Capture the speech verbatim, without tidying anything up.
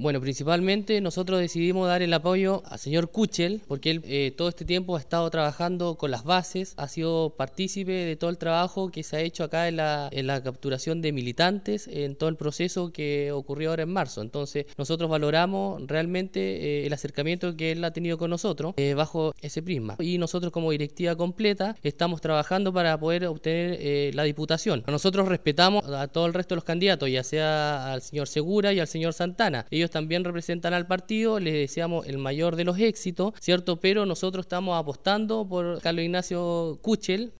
Bueno, principalmente nosotros decidimos dar el apoyo al señor Kuchel, porque él eh, todo este tiempo ha estado trabajando con las bases, ha sido partícipe de todo el trabajo que se ha hecho acá en la, en la capturación de militantes, en todo el proceso que ocurrió ahora en marzo. Entonces, nosotros valoramos realmente eh, el acercamiento que él ha tenido con nosotros eh, bajo ese prisma. Y nosotros como directiva completa estamos trabajando para poder obtener eh, la diputación. Nosotros respetamos a todo el resto de los candidatos, ya sea al señor Segura y al señor Santana. Ellos también representan al partido, les deseamos el mayor de los éxitos, ¿cierto? Pero nosotros estamos apostando por Carlos Ignacio Kuchel.